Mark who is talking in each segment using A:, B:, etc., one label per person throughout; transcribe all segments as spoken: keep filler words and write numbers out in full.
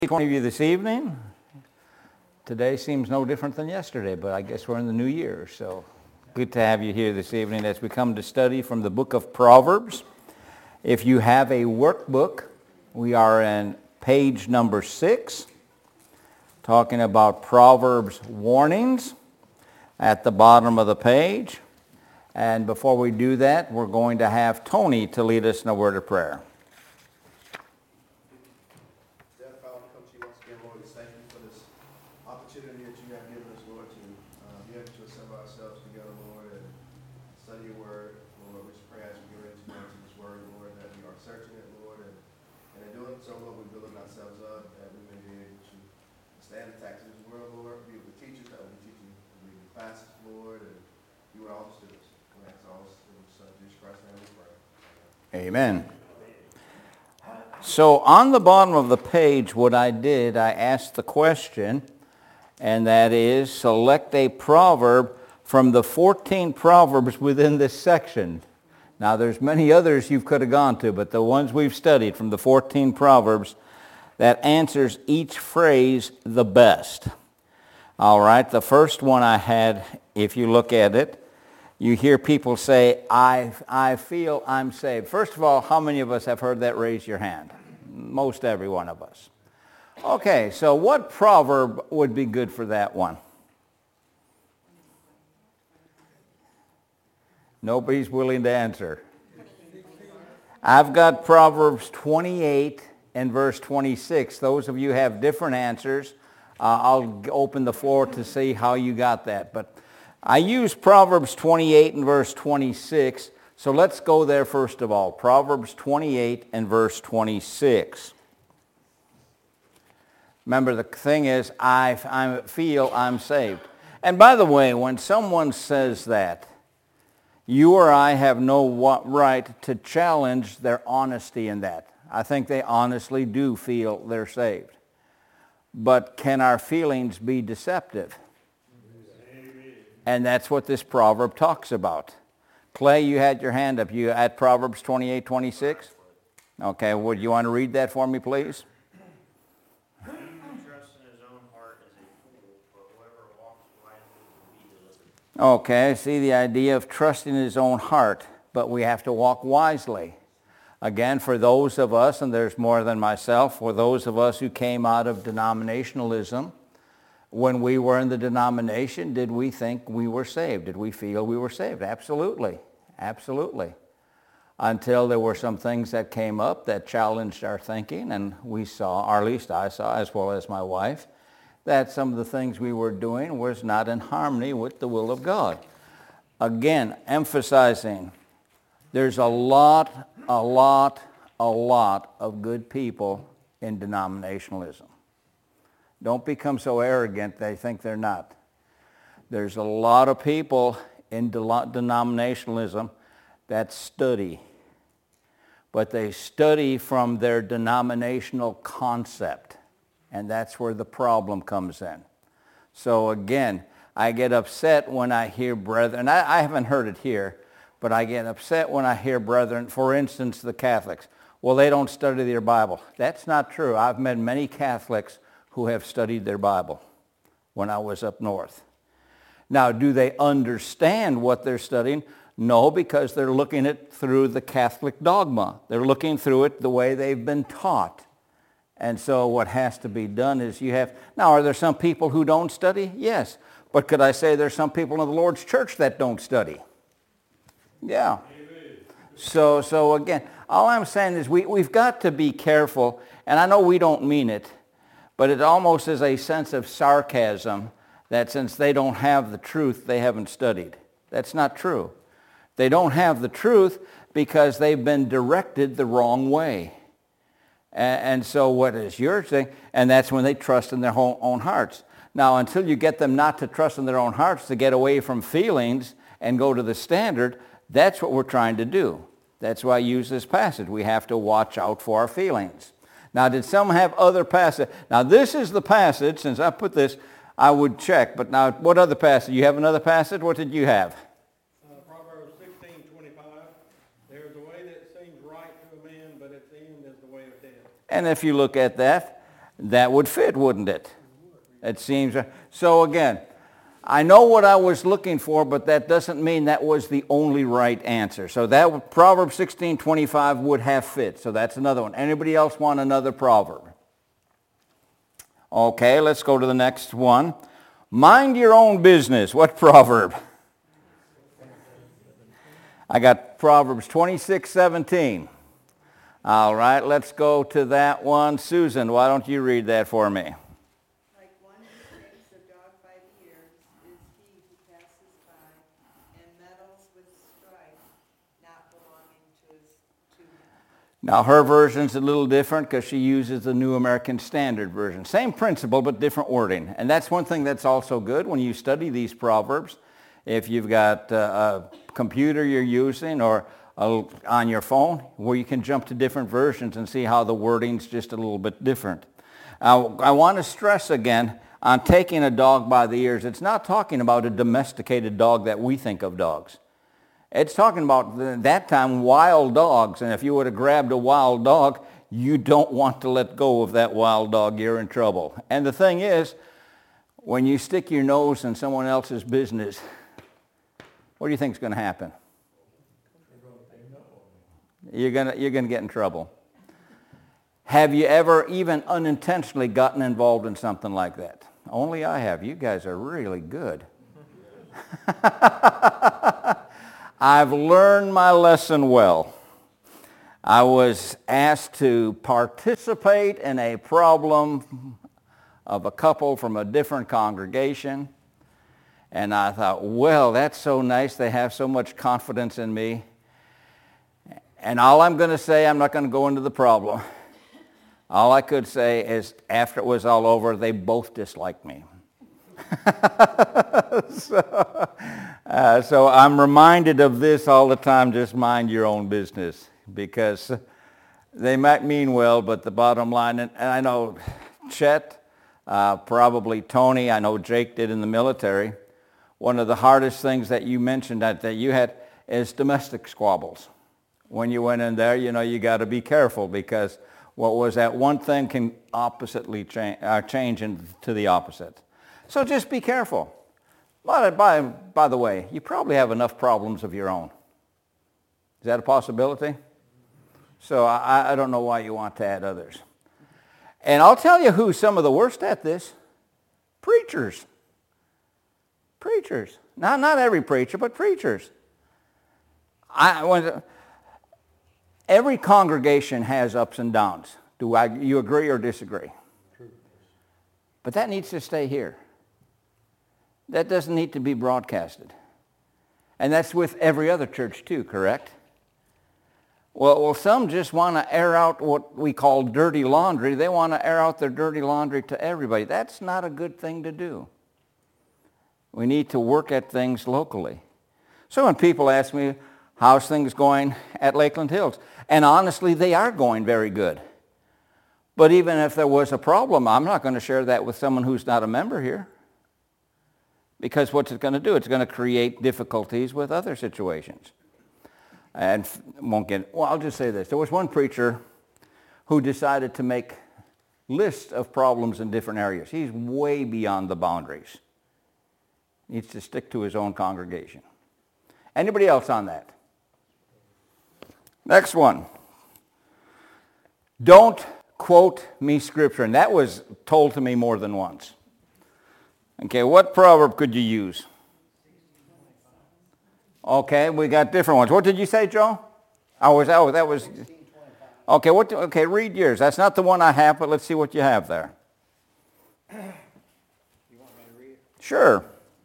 A: One of you this evening. Today seems no different than yesterday, but I guess we're in the new year, so good to have you here this evening as we come to study from the book of Proverbs. If you have a workbook, we are in page number six, talking about Proverbs warnings at the bottom of the page. And before we do that, we're going to have Tony to lead us in a word of prayer.
B: Opportunity that you have given us, Lord, to uh, be able to assemble ourselves together, Lord, and study your word, Lord. We just pray as we go into this word, Lord, that we are searching it, Lord, and, and in doing so, Lord, we're building ourselves up, that we may be able to stand the tax of this world, Lord, be with the teachers that will be teaching the classes, Lord, and be with all the students. We ask all this in the Son, Jesus Christ's name we pray.
A: Amen. So on the bottom of the page, what I did, I asked the question, and that is, select a proverb from the fourteen proverbs within this section. Now, there's many others you could have gone to, but the ones we've studied from the fourteen proverbs, that answers each phrase the best. All right, the first one I had, if you look at it, you hear people say, I, I feel I'm saved. First of all, how many of us have heard that? Raise your hand. Most every one of us. Okay, so what proverb would be good for that one? Nobody's willing to answer. I've got Proverbs twenty-eight and verse twenty-six. Those of you have different answers. Uh, I'll open the floor to see how you got that. But I use Proverbs twenty-eight and verse twenty-six. So let's go there first of all. Proverbs twenty-eight and verse twenty-six. Remember, the thing is, I, I feel I'm saved. And by the way, when someone says that, you or I have no right to challenge their honesty in that. I think they honestly do feel they're saved. But can our feelings be deceptive? Amen. And that's what this proverb talks about. Clay, you had your hand up. You at Proverbs twenty-eight, twenty-six? Okay, would you want to read that for me, please? Okay, see the idea of trusting his own heart, but we have to walk wisely. Again, for those of us, and there's more than myself, for those of us who came out of denominationalism, when we were in the denomination, did we think we were saved? Did we feel we were saved? Absolutely, absolutely. Until there were some things that came up that challenged our thinking, and we saw, or at least I saw, as well as my wife, that some of the things we were doing was not in harmony with the will of God. Again, emphasizing, there's a lot, a lot, a lot of good people in denominationalism. Don't become so arrogant they think they're not. There's a lot of people in denominationalism that study, but they study from their denominational concept. And that's where the problem comes in. So again, I get upset when I hear brethren, I, I haven't heard it here, but I get upset when I hear brethren, for instance, the Catholics. Well, they don't study their Bible. That's not true. I've met many Catholics who have studied their Bible when I was up north. Now, do they understand what they're studying? No, because they're looking at it through the Catholic dogma. They're looking through it the way they've been taught. And so what has to be done is you have, now are there some people who don't study? Yes. But could I say there's some people in the Lord's church that don't study? Yeah. Amen. So so again, all I'm saying is we, we've got to be careful, and I know we don't mean it, but it almost is a sense of sarcasm that since they don't have the truth, they haven't studied. That's not true. They don't have the truth because they've been directed the wrong way. And so what is your thing? And that's when they trust in their own hearts. Now, until you get them not to trust in their own hearts, to get away from feelings and go to the standard, that's what we're trying to do. That's why I use this passage. We have to watch out for our feelings. Now, did some have other passages? Now, this is the passage. Since I put this, I would check. But now, what other passage? You have another passage? What did you have?
C: Uh, Proverbs sixteen twenty-five. There's a way that seems right to a man, but its end is the way of death.
A: And if you look at that, That would fit, wouldn't it? It seems. So again, I know what I was looking for, but that doesn't mean that was the only right answer. So that Proverbs sixteen twenty-five would have fit. So that's another one. Anybody else want another proverb? Okay, let's go to the next one. Mind your own business. What proverb? I got Proverbs twenty-six seventeen. All right, let's go to that one. Susan, why don't you read that for me?
D: Like one who takes a dog by the ears is he who passes by and meddles with strife not belonging to his to him.
A: Now, her version's a little different because she uses the New American Standard Version. Same principle, but different wording. And that's one thing that's also good when you study these proverbs. If you've got uh, a computer you're using or a, on your phone, where you can jump to different versions and see how the wording's just a little bit different. Uh, I want to stress again on taking a dog by the ears. It's not talking about a domesticated dog that we think of dogs. It's talking about, that time, wild dogs. And if you would have grabbed a wild dog, you don't want to let go of that wild dog. You're in trouble. And the thing is, when you stick your nose in someone else's business, what do you think is going to happen? You're going to, you're going to get in trouble. Have you ever even unintentionally gotten involved in something like that? Only I have. You guys are really good. I've learned my lesson well. I was asked to participate in a problem of a couple from a different congregation. And I thought, well, that's so nice. They have so much confidence in me. And all I'm going to say, I'm not going to go into the problem. All I could say is after it was all over, they both disliked me. so, uh, so I'm reminded of this all the time, just mind your own business. Because they might mean well, but the bottom line, and, and I know Chet, uh, probably Tony, I know Jake did in the military. One of the hardest things that you mentioned that, that you had is domestic squabbles. When you went in there, you know, you got to be careful because what was that one thing can oppositely change, uh, change into the opposite. So just be careful. By, by, by the way, you probably have enough problems of your own. Is that a possibility? So I, I don't know why you want to add others. And I'll tell you who's some of the worst at this. Preachers. Preachers. Now, not every preacher, but preachers. I, when, every congregation has ups and downs. Do I, you agree or disagree? But that needs to stay here. That doesn't need to be broadcasted. And that's with every other church too, correct? Well, well, some just want to air out what we call dirty laundry. They want to air out their dirty laundry to everybody. That's not a good thing to do. We need to work at things locally. So when people ask me, how's things going at Lakeland Hills? And honestly, they are going very good. But even if there was a problem, I'm not going to share that with someone who's not a member here. Because what's it going to do? It's going to create difficulties with other situations. And won't get, well, I'll just say this. There was one preacher who decided to make lists of problems in different areas. He's way beyond the boundaries. He needs to stick to his own congregation. Anybody else on that? Next one. Don't quote me scripture. And that was told to me more than once. Okay, what proverb could you use? Okay, we got different ones. What did you say, Joe? Oh, was, oh that was... Okay, what? Okay, read yours. That's not the one I have, but let's see what you have there.
C: You want me to read it?
A: Sure.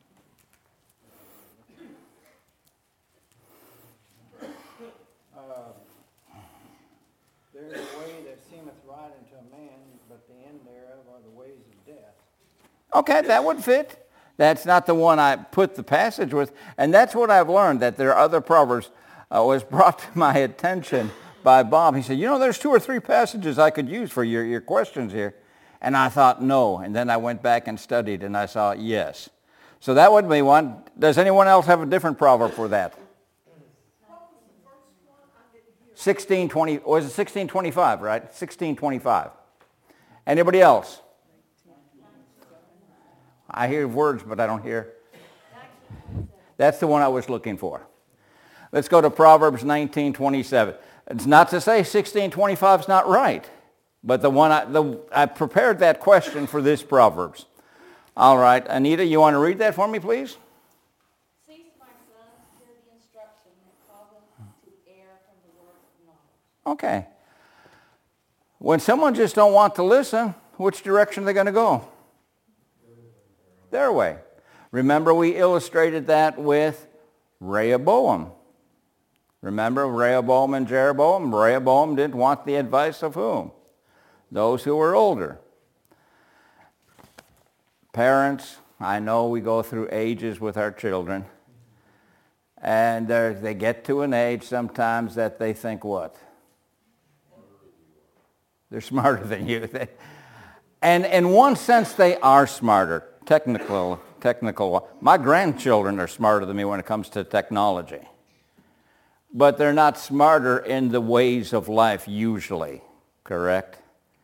E: Uh, There's a way that seemeth right unto a man, but the end thereof are the ways of death.
A: Okay, that would fit. That's not the one I put the passage with. And that's what I've learned, that there are other proverbs. Uh, was brought to my attention by Bob. He said, you know, there's two or three passages I could use for your, your questions here. And I thought, no. And then I went back and studied, and I saw, yes. So that would be one. Does anyone else have a different proverb for that? sixteen twenty, or was it sixteen twenty-five, right? sixteen twenty-five. Anybody else? I hear words, but I don't hear. That's the one I was looking for. Let's go to Proverbs nineteen twenty-seven. It's not to say sixteen twenty-five is not right, but the one I, the, I prepared that question for this Proverbs. All right, Anita, you want to read that for me, please?
F: Cease, my son, hear the instruction that causeth to err from the word of knowledge.
A: Okay. When someone just don't want to listen, which direction are they going to go? Their way. Remember, we illustrated that with Rehoboam. Remember Rehoboam and Jeroboam? Rehoboam didn't want the advice of whom? Those who were older. Parents, I know we go through ages with our children. And they get to an age sometimes that they think what? They're smarter than you. And in one sense, they are smarter. Technical, technical. My grandchildren are smarter than me when it comes to technology. But they're not smarter in the ways of life usually, correct?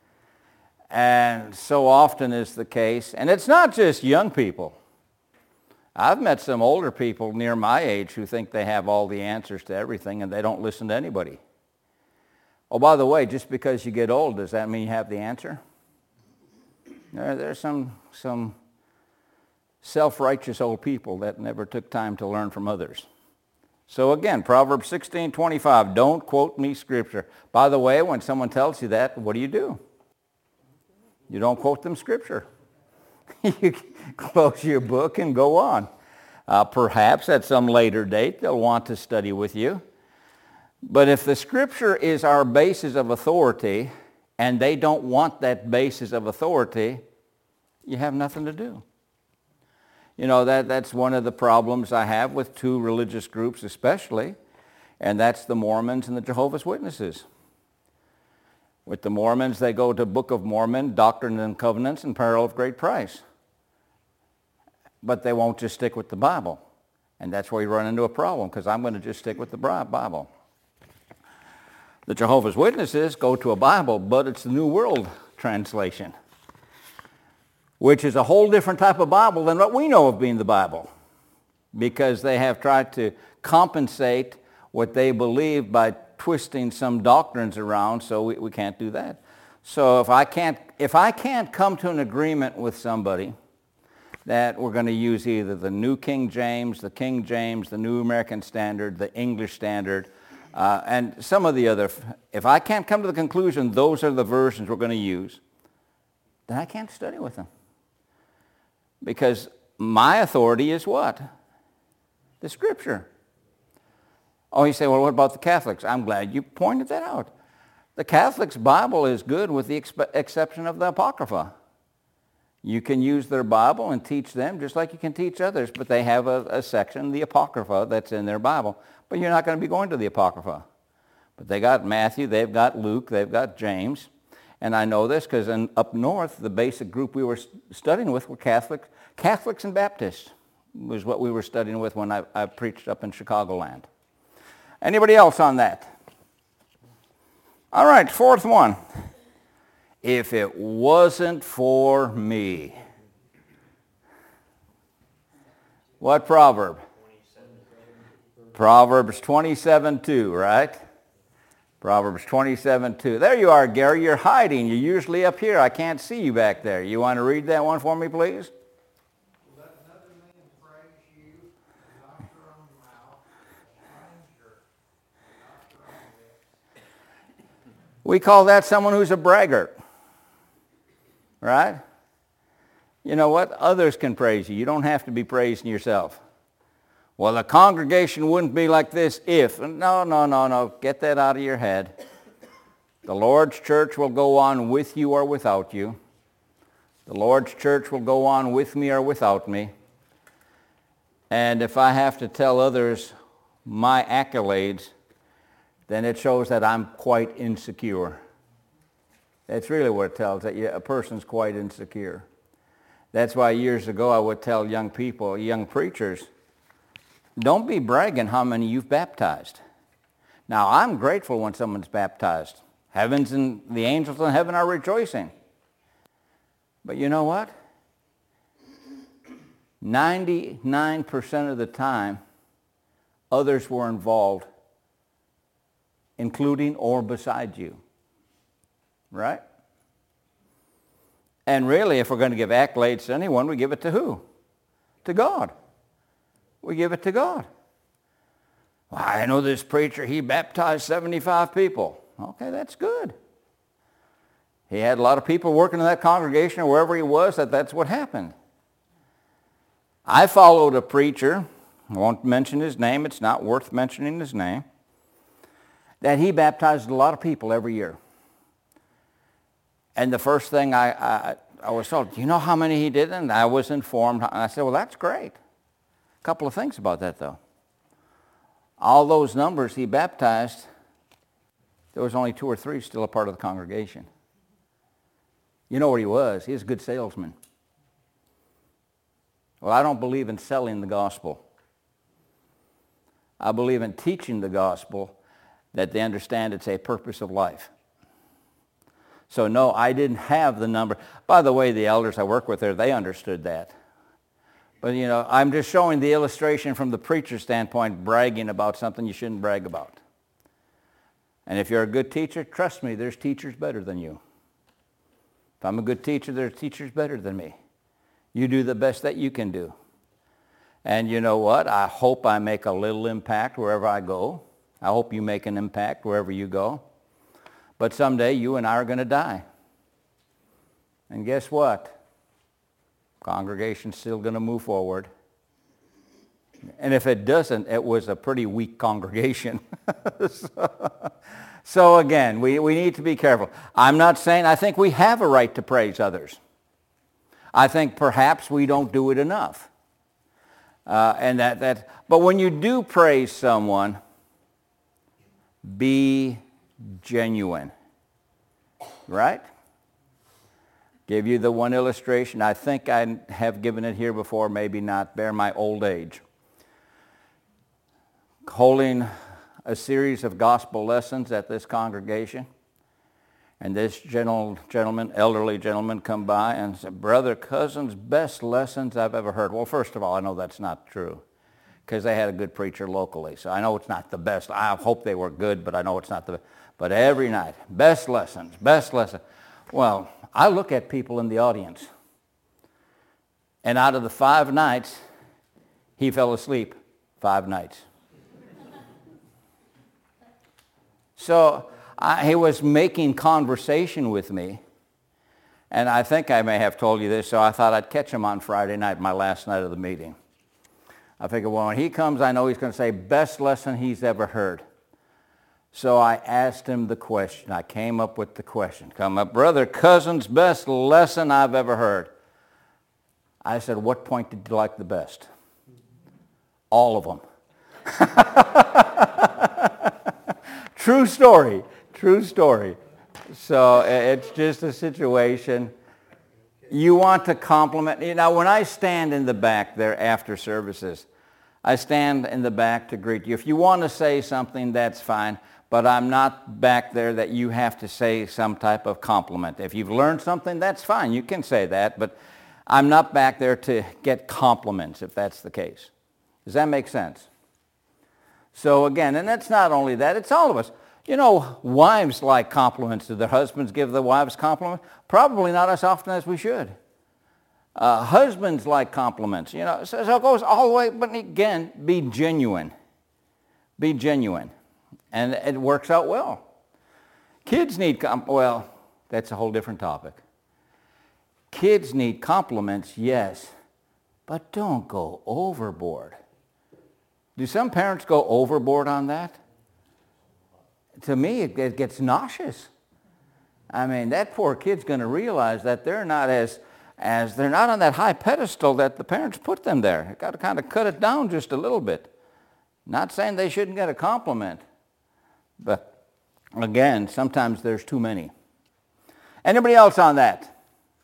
A: And so often is the case. And it's not just young people. I've met some older people near my age who think they have all the answers to everything and they don't listen to anybody. Oh, by the way, just because you get old, does that mean you have the answer? There, there's some, some self-righteous old people that never took time to learn from others. So again, Proverbs sixteen twenty-five, don't quote me scripture. By the way, when someone tells you that, what do you do? You don't quote them scripture. You close your book and go on. Uh, perhaps at some later date they'll want to study with you. But if the scripture is our basis of authority and they don't want that basis of authority, you have nothing to do. You know, that, that's one of the problems I have with two religious groups especially, and that's the Mormons and the Jehovah's Witnesses. With the Mormons, they go to Book of Mormon, Doctrine and Covenants, and Peril of Great Price. But they won't just stick with the Bible. And that's where you run into a problem, because I'm going to just stick with the Bible. The Jehovah's Witnesses go to a Bible, but it's the New World Translation, which is a whole different type of Bible than what we know of being the Bible, because they have tried to compensate what they believe by twisting some doctrines around, so we, we can't do that. So if I can't, if I can't come to an agreement with somebody that we're going to use either the New King James, the King James, the New American Standard, the English Standard, uh, and some of the other, if I can't come to the conclusion those are the versions we're going to use, then I can't study with them. Because my authority is what? The Scripture. Oh, you say, well, what about the Catholics? I'm glad you pointed that out. The Catholics' Bible is good with the expe- exception of the Apocrypha. You can use their Bible and teach them just like you can teach others, but they have a, a section, the Apocrypha, that's in their Bible. But you're not going to be going to the Apocrypha. But they got Matthew, they've got Luke, they've got James. And I know this because up north, the basic group we were studying with were Catholics. Catholics and Baptists was what we were studying with when I, I preached up in Chicagoland. Anybody else on that? All right, fourth one. If it wasn't for me. What proverb? Proverbs twenty-seven two, right? Proverbs twenty-seven two. There you are, Gary. You're hiding. You're usually up here. I can't see you back there. You want to read that one for me, please?
E: Let another man praise you, not your own mouth, stranger, not your own lips.
A: We call that someone who's a braggart. Right? You know what? Others can praise you. You don't have to be praising yourself. Well, the congregation wouldn't be like this if. No, no, no, no. Get that out of your head. The Lord's church will go on with you or without you. The Lord's church will go on with me or without me. And if I have to tell others my accolades, then it shows that I'm quite insecure. That's really what it tells, that a person's quite insecure. That's why years ago I would tell young people, young preachers, don't be bragging how many you've baptized. Now, I'm grateful when someone's baptized. Heavens and the angels in heaven are rejoicing. But you know what? ninety-nine percent of the time, others were involved, including or beside you. Right? And really, if we're going to give accolades to anyone, we give it to who? To God. We give it to God. Well, I know this preacher, he baptized seventy-five people. Okay, that's good. He had a lot of people working in that congregation or wherever he was, that that's what happened. I followed a preacher, I won't mention his name, it's not worth mentioning his name, that he baptized a lot of people every year. And the first thing I, I, I was told, do you know how many he did? And I was informed. And I said, well, that's great. A couple of things about that, though. All those numbers he baptized, there was only two or three still a part of the congregation. You know what he was? He was a good salesman. Well, I don't believe in selling the gospel. I believe in teaching the gospel that they understand it's a purpose of life. So no, I didn't have the number. By the way, the elders I work with there, they understood that. But you know, I'm just showing the illustration from the preacher's standpoint, bragging about something you shouldn't brag about. And if you're a good teacher, trust me, there's teachers better than you. If I'm a good teacher, there's teachers better than me. You do the best that you can do. And you know what? I hope I make a little impact wherever I go. I hope you make an impact wherever you go. But someday you and I are going to die. And guess what? Congregation's still going to move forward. And if it doesn't, it was a pretty weak congregation. so, so again, we, we need to be careful. I'm not saying I think we have a right to praise others. I think perhaps we don't do it enough. Uh, and that, that, but when you do praise someone, be genuine. Right? Give you the one illustration. I think I have given it here before, maybe not. Bear my old age. Holding a series of gospel lessons at this congregation. And this gentle, gentleman, elderly gentleman come by and said, Brother Cousins, best lessons I've ever heard. Well, first of all, I know that's not true because they had a good preacher locally. So I know it's not the best. I hope they were good, but I know it's not the best. But every night, best lessons, best lesson. Well, I look at people in the audience. And out of the five nights, he fell asleep five nights. So I, he was making conversation with me. And I think I may have told you this, so I thought I'd catch him on Friday night, my last night of the meeting. I figured, well, when he comes, I know he's going to say, best lesson he's ever heard. So I asked him the question. I came up with the question. Come up, Brother Cousins, best lesson I've ever heard. I said, what point did you like the best? All of them. True story. True story. So it's just a situation. You want to compliment. You know, when I stand in the back there after services, I stand in the back to greet you. If you want to say something, that's fine. But I'm not back there that you have to say some type of compliment. If you've learned something, that's fine. You can say that. But I'm not back there to get compliments, if that's the case. Does that make sense? So again, and it's not only that, it's all of us. You know, wives like compliments. Do their husbands give the wives compliments? Probably not as often as we should. Uh, husbands like compliments. You know, so, so it goes all the way. But again, be genuine. Be genuine. And it works out well. Kids need, com- well, that's a whole different topic. Kids need compliments, yes, but don't go overboard. Do some parents go overboard on that? To me, it, it gets nauseous. I mean, that poor kid's going to realize that they're not as, as, they're not on that high pedestal that the parents put them there. You've got to kind of cut it down just a little bit. Not saying they shouldn't get a compliment. But again, sometimes there's too many. Anybody else on that?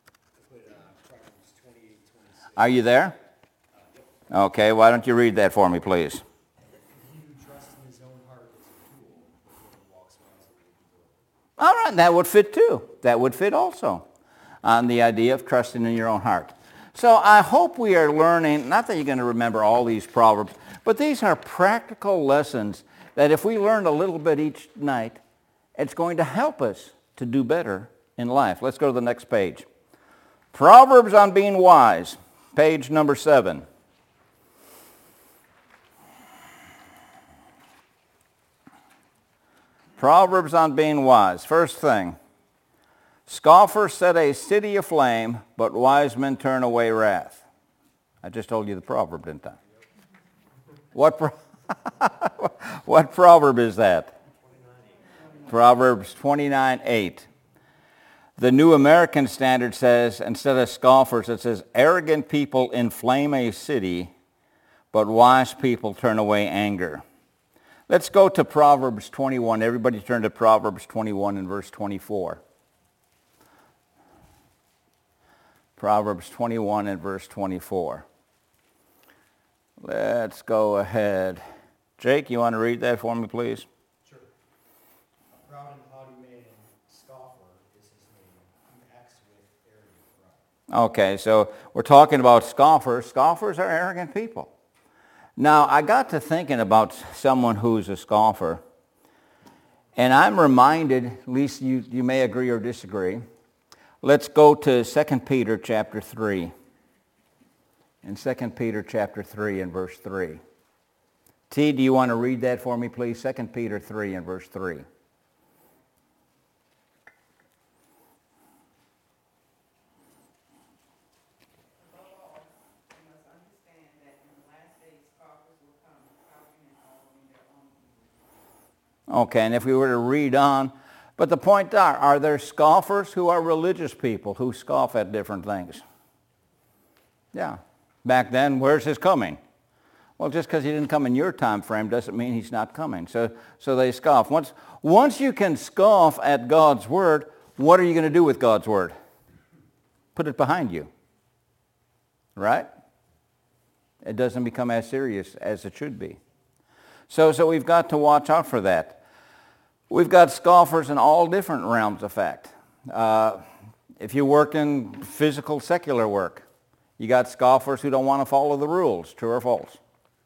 A: Are you there? Okay, why don't you read that for me, please?
G: He who trusts in his own heart is a fool, but he walks wisely.
A: All right, that would fit too. That would fit also. on the idea of trusting in your own heart. So I hope we are learning, not that you're going to remember all these Proverbs, but these are practical lessons that if we learn a little bit each night, it's going to help us to do better in life. Let's go to the next page. Proverbs on being wise, page number seven. Proverbs on being wise. First thing, scoffers set a city aflame, but wise men turn away wrath. I just told you the proverb, didn't I? What, pro- what proverb is that? Proverbs twenty-nine eight. The New American Standard says, instead of scoffers, it says, arrogant people inflame a city, but wise people turn away anger. Let's go to Proverbs twenty-one. Everybody turn to Proverbs twenty-one and verse twenty-four. Proverbs twenty-one and verse twenty-four. Let's go ahead. Jake, you want to read that for me, please?
G: Sure. A proud and haughty man, scoffer is his name. He acts with arrogant pride.
A: Okay, so we're talking about scoffers. Scoffers are arrogant people. Now, I got to thinking about someone who's a scoffer, and I'm reminded, at least you, you may agree or disagree. Let's go to Second Peter chapter three. In Second Peter chapter three and verse three. T, do you want to read that for me, please? Second Peter three and verse three. Okay, and if we were to read on, but the point are, are there scoffers who are religious people who scoff at different things? Yeah. Back then, where's his coming? Well, just because he didn't come in your time frame doesn't mean he's not coming. So, so they scoff. Once, once you can scoff at God's word, what are you going to do with God's word? Put it behind you. Right? It doesn't become as serious as it should be. So, so we've got to watch out for that. We've got scoffers in all different realms of fact. Uh, if you work in physical, secular work, you got scoffers who don't want to follow the rules, true or false?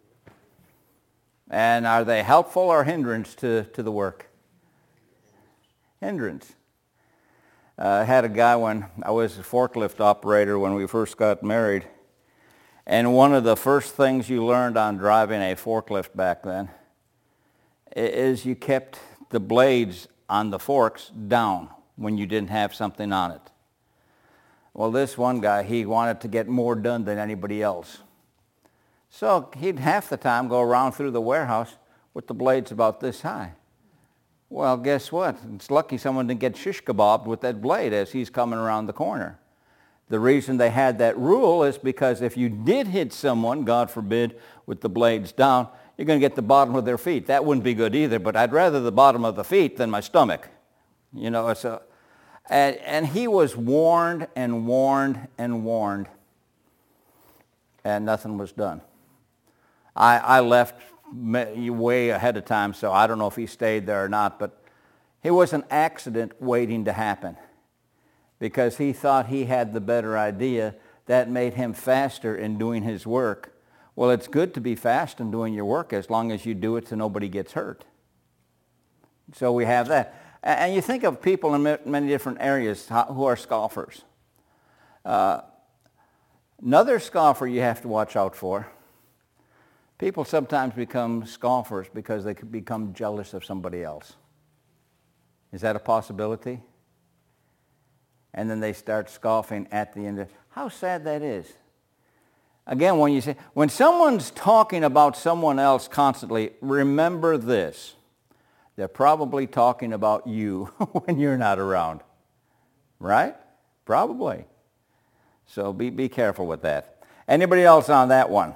A: And are they helpful or hindrance to, to the work? Hindrance. Uh, I had a guy when I was a forklift operator when we first got married, and one of the first things you learned on driving a forklift back then is you kept the blades on the forks down when you didn't have something on it. Well, this one guy, he wanted to get more done than anybody else. So he'd half the time go around through the warehouse with the blades about this high. Well, guess what? It's lucky someone didn't get shish kebabbed with that blade as he's coming around the corner. The reason they had that rule is because if you did hit someone, God forbid, with the blades down, you're going to get the bottom of their feet. That wouldn't be good either, but I'd rather the bottom of the feet than my stomach. You know, it's a, and, and he was warned and warned and warned, and nothing was done. I, I left way ahead of time, so I don't know if he stayed there or not, but it was an accident waiting to happen because he thought he had the better idea. That made him faster in doing his work. Well, it's good to be fast in doing your work as long as you do it so nobody gets hurt. So we have that. And you think of people in many different areas who are scoffers. Uh, another scoffer you have to watch out for. People sometimes become scoffers because they could become jealous of somebody else. Is that a possibility? And then they start scoffing at the end of, how sad that is. Again, when you say, when someone's talking about someone else constantly, remember this. They're probably talking about you when you're not around. Right? Probably. So be, be careful with that. Anybody else on that one?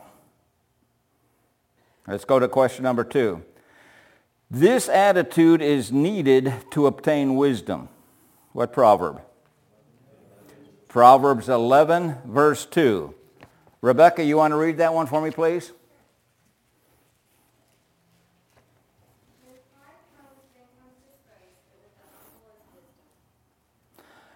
A: Let's go to question number two. This attitude is needed to obtain wisdom. What proverb? Proverbs eleven, verse two. Rebecca, you want to read that one for me, please?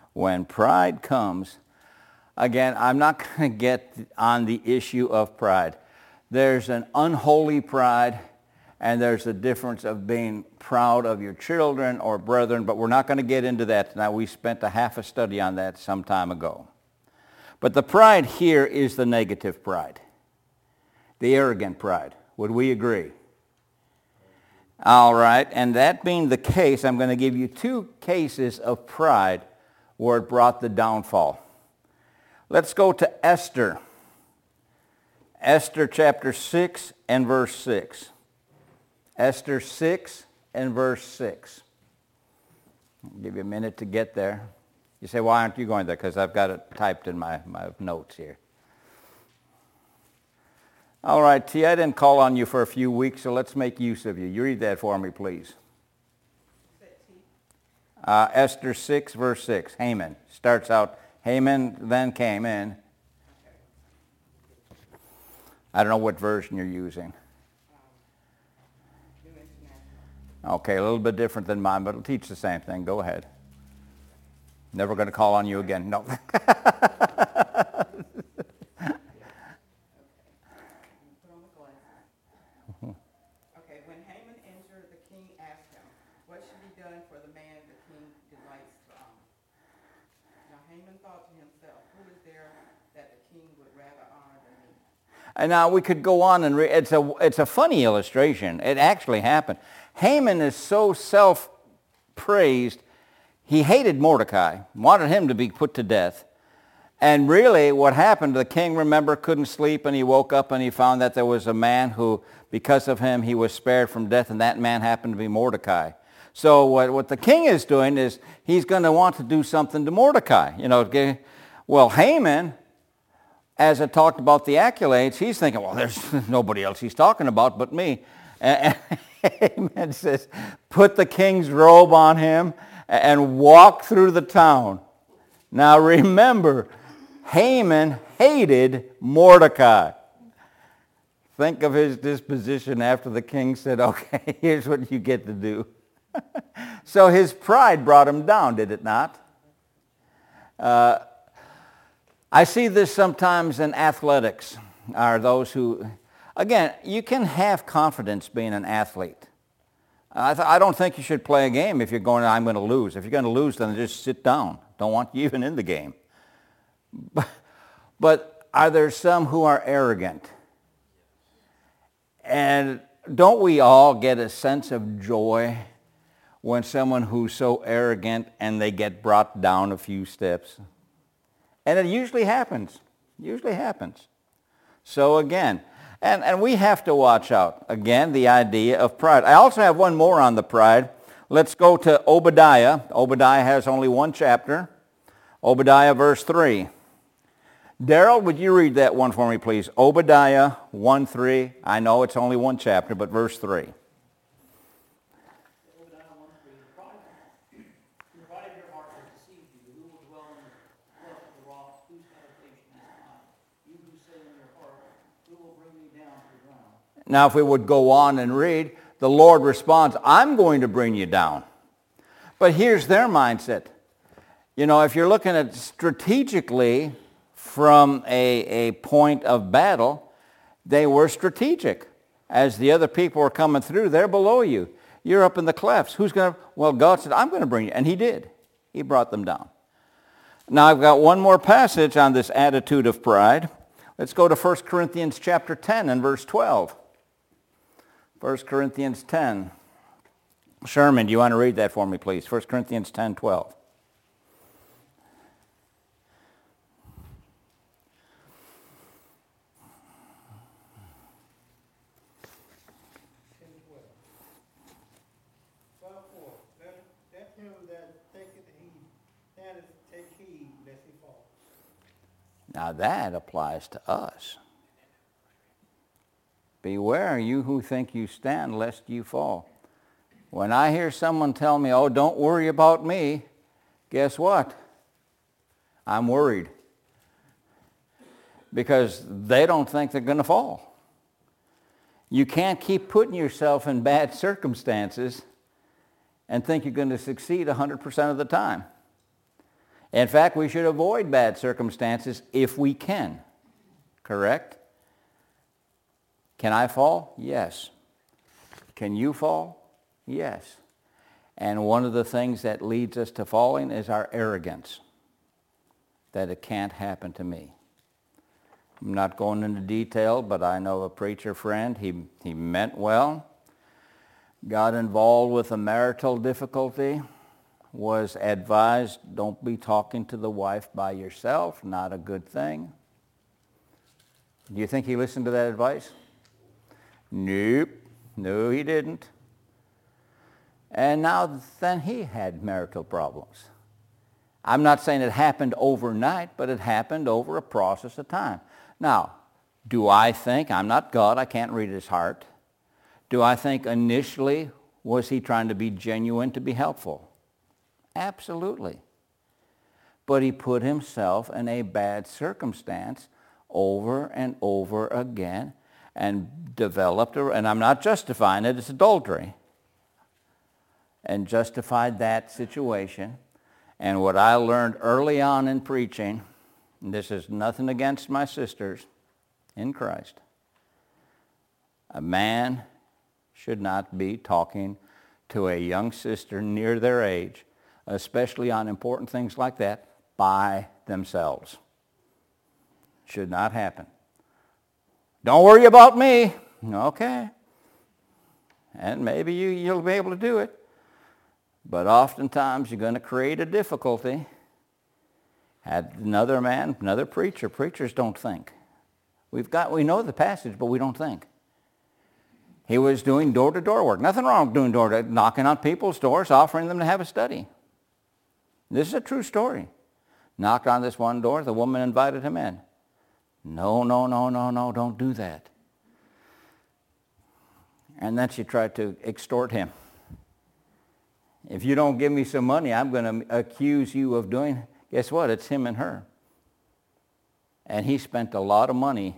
A: When pride comes, again, I'm not going to get on the issue of pride. There's an unholy pride, and there's a difference of being proud of your children or brethren, but we're not going to get into that tonight. We spent a half a study on that some time ago. But the pride here is the negative pride, the arrogant pride. Would we agree? All right, and that being the case, I'm going to give you two cases of pride where it brought the downfall. Let's go to Esther. Esther chapter six and verse six. Esther six and verse six. I'll give you a minute to get there. You say, why aren't you going there? Because I've got it typed in my, my notes here. All right, T, I didn't call on you for a few weeks, so let's make use of you. You read that for me, please. Uh, Esther six, verse six. Haman. Starts out, Haman then came in. I don't know what version you're using. Okay, a little bit different than mine, but it'll teach the same thing. Go ahead. Never going to call on you again. No.
D: Okay, when Haman entered, the king asked him, what should be done for the man the king delights to honor? Now Haman thought to himself, who is there that the king would rather honor than me?
A: And now we could go on and read. It's a, it's a funny illustration. It actually happened. Haman is so self-praised, he hated Mordecai, wanted him to be put to death. And really what happened, the king, remember, couldn't sleep, and he woke up and he found that there was a man who, because of him, he was spared from death, and that man happened to be Mordecai. So what, what the king is doing is he's going to want to do something to Mordecai. You know, well, Haman, as I talked about the accolades, he's thinking, well, there's nobody else he's talking about but me. And Haman says, put the king's robe on him and walk through the town. Now remember, Haman hated Mordecai. Think of his disposition after the king said, okay, here's what you get to do. So his pride brought him down, did it not? Uh, I see this sometimes in athletics, are those who, again, you can have confidence being an athlete. I, th- I don't think you should play a game if you're going, I'm going to lose. If you're going to lose, then just sit down. Don't want you even in the game. But, but are there some who are arrogant? And don't we all get a sense of joy when someone who's so arrogant and they get brought down a few steps? And it usually happens. Usually happens. So again, and, and we have to watch out. Again, the idea of pride. I also have one more on the pride. Let's go to Obadiah. Obadiah has only one chapter. Obadiah verse three. Daryl, would you read that one for me, please? Obadiah one three. I know it's only one chapter, but verse three.
E: Obadiah one three, the pride of your heart has deceived you. Who will dwell in the cleft of the rock? Whose habitation is high? You who say in your heart, who will bring me down to the ground?
A: Now, if we would go on and read, the Lord responds, I'm going to bring you down. But here's their mindset. You know, if you're looking at strategically from a, a point of battle, they were strategic. As the other people were coming through, they're below you. You're up in the clefts. Who's going to, well, God said, I'm going to bring you. And he did. He brought them down. Now, I've got one more passage on this attitude of pride. Let's go to First Corinthians chapter ten and verse twelve. First Corinthians ten. Sherman, do you want to read that for me, please? First Corinthians ten twelve.
E: Wherefore, let, let him that taketh heed, that is, take heed lest he fall.
A: Now that applies to us. Beware, you who think you stand, lest you fall. When I hear someone tell me, oh, don't worry about me, guess what? I'm worried. Because they don't think they're going to fall. You can't keep putting yourself in bad circumstances and think you're going to succeed one hundred percent of the time. In fact, we should avoid bad circumstances if we can. Correct? Can I fall? Yes. Can you fall? Yes. And one of the things that leads us to falling is our arrogance, that it can't happen to me. I'm not going into detail, but I know a preacher friend. He, he meant well, got involved with a marital difficulty, was advised, don't be talking to the wife by yourself, not a good thing. Do you think he listened to that advice? Nope. No, he didn't. And now then he had marital problems. I'm not saying it happened overnight, but it happened over a process of time. Now, do I think, I'm not God, I can't read his heart. Do I think initially was he trying to be genuine to be helpful? Absolutely. But he put himself in a bad circumstance over and over again and developed, a, and I'm not justifying it, it's adultery, and justified that situation. And what I learned early on in preaching, and this is nothing against my sisters in Christ, a man should not be talking to a young sister near their age, especially on important things like that, by themselves. Should not happen. Don't worry about me. Okay. And maybe you, you'll be able to do it. But oftentimes you're going to create a difficulty. Had another man, another preacher. Preachers don't think. We've got, we know the passage, but we don't think. He was doing door-to-door work. Nothing wrong with doing door-to-door, knocking on people's doors, offering them to have a study. This is a true story. Knocked on this one door, the woman invited him in. No, no, no, no, no, don't do that. And then she tried to extort him. If you don't give me some money, I'm going to accuse you of doing, guess what? It's him and her. And he spent a lot of money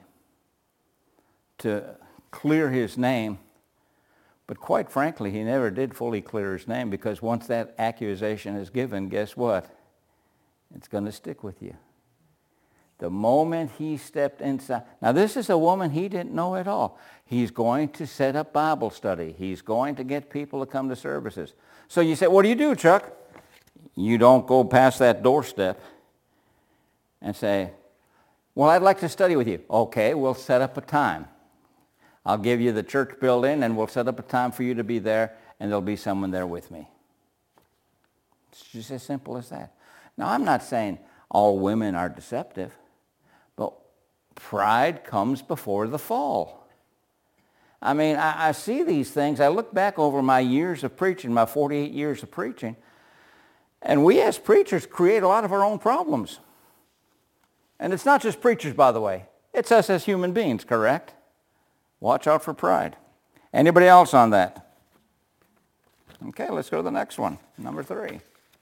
A: to clear his name. But quite frankly, he never did fully clear his name, because once that accusation is given, guess what? It's going to stick with you. The moment he stepped inside. Now, this is a woman he didn't know at all. He's going to set up Bible study. He's going to get people to come to services. So you say, what do you do, Chuck? You don't go past that doorstep and say, well, I'd like to study with you. Okay, we'll set up a time. I'll give you the church building, and we'll set up a time for you to be there, and there'll be someone there with me. It's just as simple as that. Now, I'm not saying all women are deceptive, but pride comes before the fall. I mean, I, I see these things. I look back over my years of preaching, my forty-eight years of preaching, and we as preachers create a lot of our own problems. And it's not just preachers, by the way. It's us as human beings, correct? Watch out for pride. Anybody else on that? Okay, let's go to the next one, number three.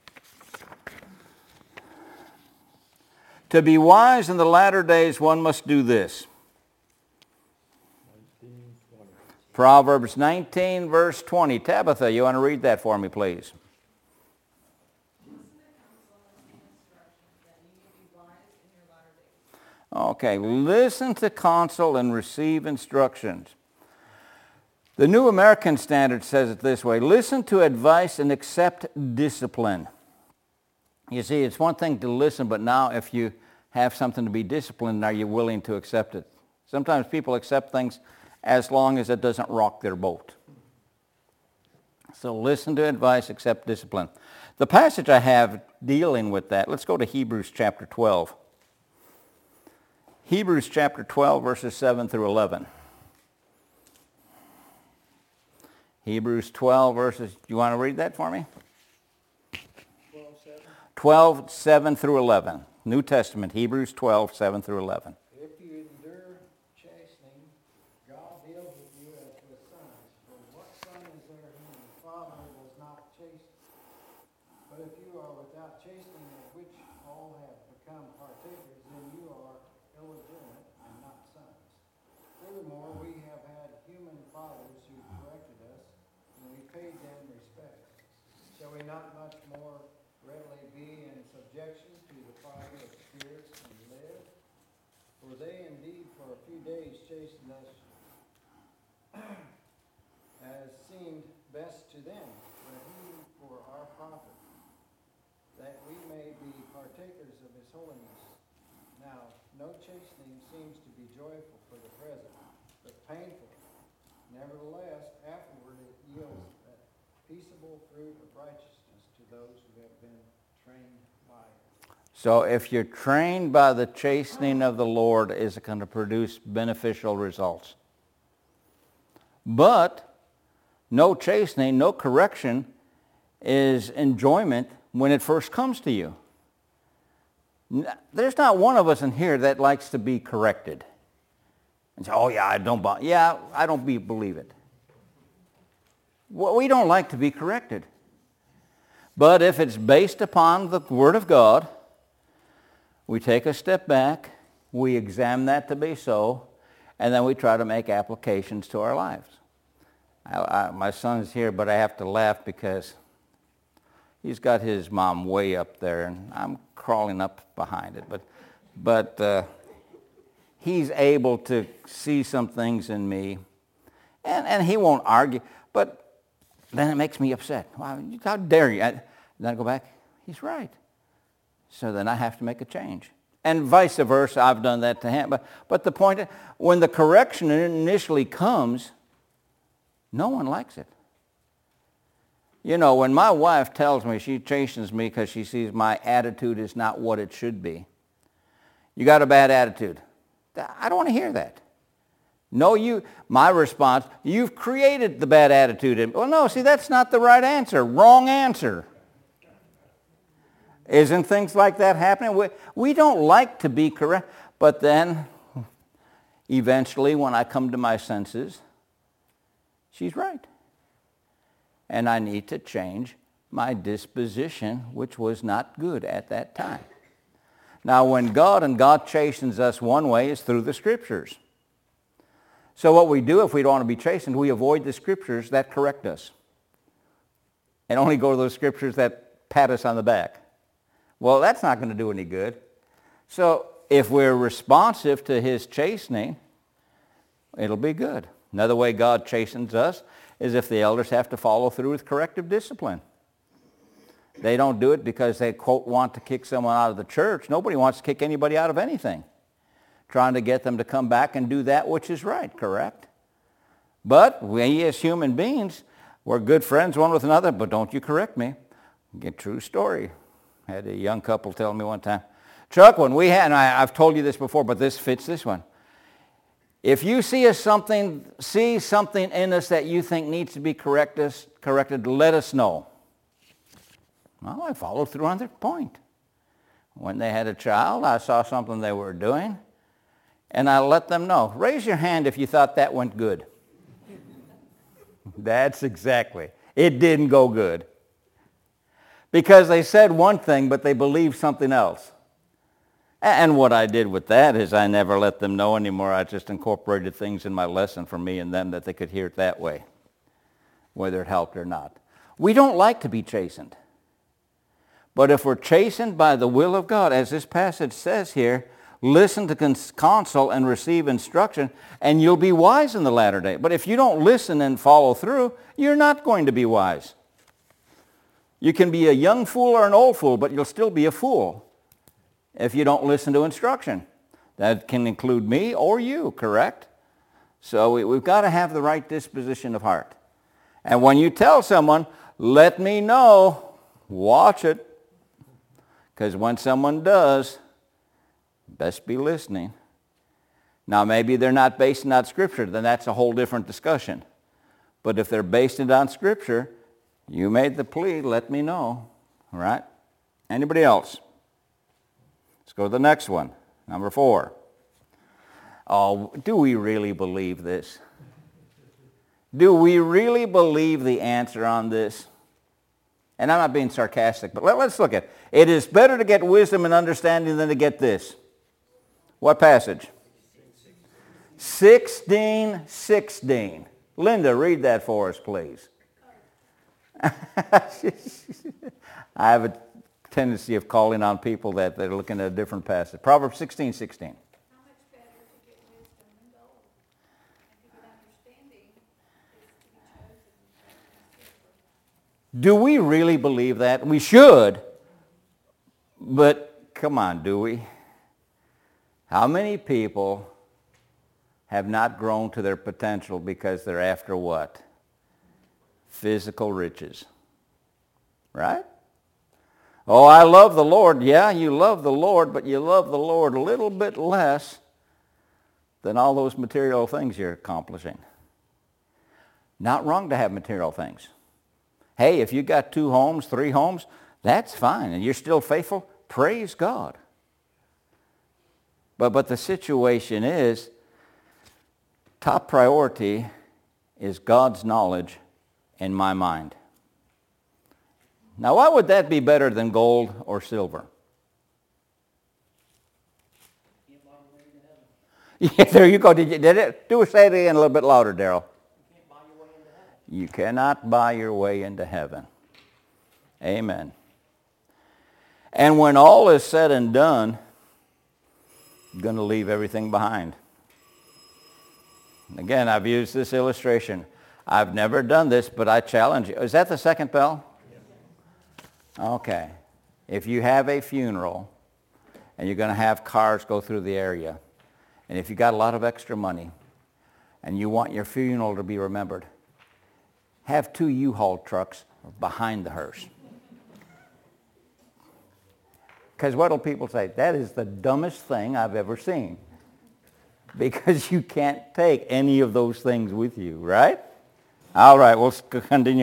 A: To be wise in the latter days, one must do this. Proverbs nineteen, verse twenty. Tabitha, you want to read that for me, please? Okay, listen to counsel and receive instructions. The New American Standard says it this way: listen to advice and accept discipline. You see, it's one thing to listen, but now if you have something to be disciplined, are you willing to accept it? Sometimes people accept things as long as it doesn't rock their boat. So listen to advice, accept discipline. The passage I have dealing with that, let's go to Hebrews chapter twelve. Hebrews chapter twelve, verses seven through eleven. Hebrews twelve, verses, do you want to read that for me?
C: twelve, seven.
A: twelve, seven through eleven. New Testament, Hebrews twelve, seven through eleven.
H: If you endure chastening, God deals with you as with sons. For what son is there whom the father was not chasten? But if you are without chastening, of which all have become partakers, then you are illegitimate and not sons. Furthermore, we have had human fathers who corrected us, and we paid them respect. Shall we not much more readily be in subjection to For they indeed for a few days chastened us as seemed best to them, but he for our profit, that we may be partakers of his holiness. Now, no chastening seems to be joyful for the present, but painful. Nevertheless, afterward it yields a peaceable fruit of righteousness to those who have been trained by it.
A: So if you're trained by the chastening of the Lord, is it going to produce beneficial results? But no chastening, no correction is enjoyment when it first comes to you. There's not one of us in here that likes to be corrected. And say, oh yeah, I don't, yeah, I don't be, believe it. Well, we don't like to be corrected. But if it's based upon the Word of God, we take a step back, we examine that to be so, and then we try to make applications to our lives. I, I, my son's here, but I have to laugh because he's got his mom way up there, and I'm crawling up behind it. But, but uh, he's able to see some things in me, and, and he won't argue. But then it makes me upset. Wow, how dare you? I, then I go back, he's right. So then I have to make a change. And vice versa, I've done that to him. But, but the point is, when the correction initially comes, no one likes it. You know, when my wife tells me, she chastens me because she sees my attitude is not what it should be. You got a bad attitude. I don't want to hear that. No, you, my response, you've created the bad attitude. Well, no, see, that's not the right answer. Wrong answer. Isn't things like that happening? We, we don't like to be correct. But then, eventually, when I come to my senses, she's right. And I need to change my disposition, which was not good at that time. Now, when God and God chastens us one way is through the Scriptures. So what we do if we don't want to be chastened, we avoid the Scriptures that correct us. And only go to those Scriptures that pat us on the back. Well, that's not going to do any good. So if we're responsive to his chastening, it'll be good. Another way God chastens us is if the elders have to follow through with corrective discipline. They don't do it because they, quote, want to kick someone out of the church. Nobody wants to kick anybody out of anything. Trying to get them to come back and do that which is right, correct? But we as human beings, we're good friends one with another, but don't you correct me. Get true story. I had a young couple tell me one time, Chuck, when we had, and I, I've told you this before, but this fits this one. If you see us something, see something in us that you think needs to be corrected, corrected, let us know. Well, I followed through on their point. When they had a child, I saw something they were doing, and I let them know. Raise your hand if you thought that went good. That's exactly. It didn't go good. Because they said one thing, but they believed something else. And what I did with that is I never let them know anymore. I just incorporated things in my lesson for me and them that they could hear it that way, whether it helped or not. We don't like to be chastened. But if we're chastened by the will of God, as this passage says here, listen to cons- counsel and receive instruction, and you'll be wise in the latter day. But if you don't listen and follow through, you're not going to be wise. You can be a young fool or an old fool, but you'll still be a fool if you don't listen to instruction. That can include me or you, correct? So we, we've got to have the right disposition of heart. And when you tell someone, let me know, watch it. Because when someone does, best be listening. Now maybe they're not basing it on Scripture, then that's a whole different discussion. But if they're basing it on Scripture, you made the plea, let me know. All right? Anybody else? Let's go to the next one. Number four. Oh, do we really believe this? Do we really believe the answer on this? And I'm not being sarcastic, but let, let's look at it. It is better to get wisdom and understanding than to get this. What passage? sixteen sixteen. Linda, read that for us, please. I have a tendency of calling on people that they're looking at a different passage. Proverbs sixteen sixteen.
F: How much better
A: Do we really believe that? We should, but come on, do we? How many people have not grown to their potential because they're after what? Physical riches. Right? Oh, I love the Lord. Yeah, you love the Lord, but you love the Lord a little bit less than all those material things you're accomplishing. Not wrong to have material things. Hey, if you got two homes, three homes, that's fine, and you're still faithful, praise God. But, but the situation is, top priority is God's knowledge in my mind. Now, why would that be better than gold or silver? Yeah, there you go. Did, you, did it? Do say it again a little bit louder, Daryl. You cannot buy your way into heaven. Amen. And when all is said and done, you're going to leave everything behind. Again, I've used this illustration. I've never done this, but I challenge you. Is that the second bell? Okay. If you have a funeral and you're going to have cars go through the area, and if you got a lot of extra money and you want your funeral to be remembered, have two U-Haul trucks behind the hearse. Because what will people say? That is the dumbest thing I've ever seen. Because you can't take any of those things with you, right? All right, we'll continue.